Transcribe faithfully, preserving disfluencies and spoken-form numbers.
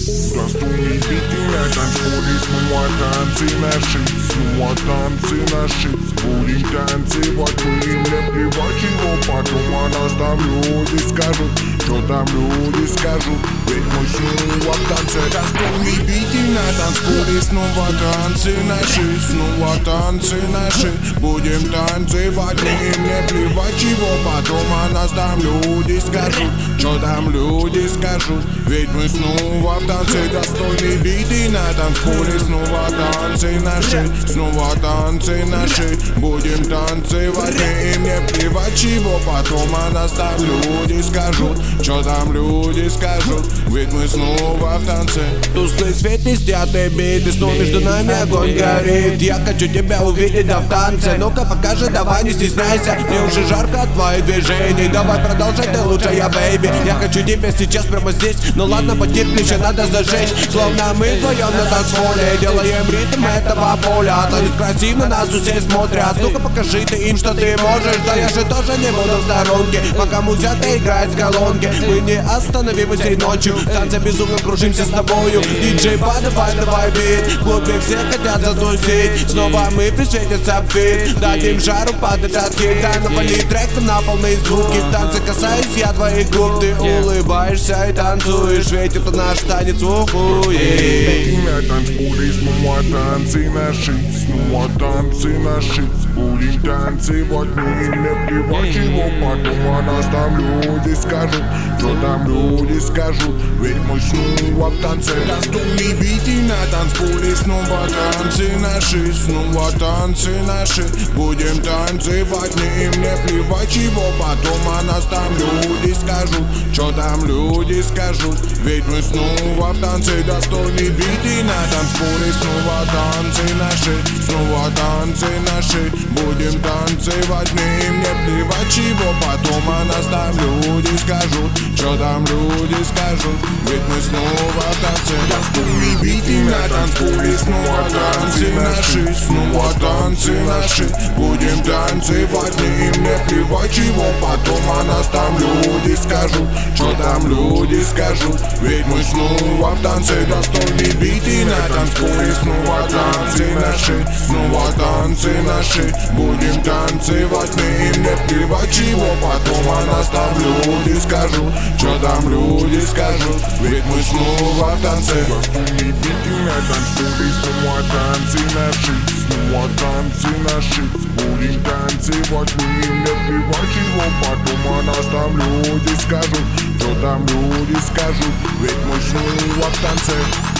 Достойный бит и на танцполе снова танцы наши, снова танцы наши. Будем танцевать, будем не плевать, чего потом о нас там люди скажут, что там люди скажут. Ведь мы снова в танце. Достойный бит и на танцполе снова танцы наши, снова танцы наши. Будем танцевать, будем не плевать, чего потом о нас там люди скажут, что там люди скажут. Ведь мы снова в танце. Достойный бит и на танцполе снова танцы наши, снова танцы наши. Будем танцевать, им не плевать, чего потом о нас там люди скажут, что там люди скажут. Ведь мы снова в танце. Тусклый свет не стятый биты, снова между нами огонь горит. Я хочу тебя увидеть, да в танце. Ну-ка покажи, давай не стесняйся. Мне уже жарко от твоих движений. Давай продолжай, ты лучшая, бэйби. Я хочу тебя сейчас прямо здесь. Ну ладно, потерпи, еще надо зажечь. Словно мы вдвоем на танцполе делаем ритм этого поля. Танец красиво, нас все смотрят. Ну-ка покажи ты им, что ты можешь. Да я же тоже не буду в сторонке, пока музяка играет в колонке. Мы не остановимся всей ночью, в танце безумно кружимся с тобою. Диджей, давай, давай бит, в клубе все хотят затусить. Снова мы при свете сапфир, дадим жару под этот хит. Дай навали трек на полные звуки. В танце касаюсь я твоих губ. Ты улыбаешься и танцуешь, ведь это наш танец в уху. И на танцполе снова танцы наши, снова танцы наши. Будем танцевать, будем не плевать, чего потом о нас там люди скажут, что там люди скажут. Ведь мы снова в танце. Достойный бит и на танцполе снова танцы наши, снова танцы наши. Будем танцевать, им не плевать, чего потом о нас там люди скажут, что там люди скажут. Ведь мы снова в танце. Достойный бит и на танцполе снова танцы наши, снова танцы наши. Будем танцевать, им не плевать, чего потом о нас там люди скажут, что там люди скажут. Ведь мы снова в танце. Достойный бит и на танцполе снова танцы наши, снова танцы наши. Будем танцевать, им не плевать, чего потом о нас там люди скажут, что там люди скажут. Ведь мы снова в танце. Достойный бит и на танцполе снова танцы наши, снова танцы наши. Будем танцевать, им не плевать, чего потом о нас там люди скажут, что там люди скажут. Ведь мы снова в танце. Достойный бит и на танцполе снова танцы наши, снова танцы наши. Будем танцевать, им не плевать, чего потом о нас там люди скажут, что там люди скажут. Ведь мы снова в танце.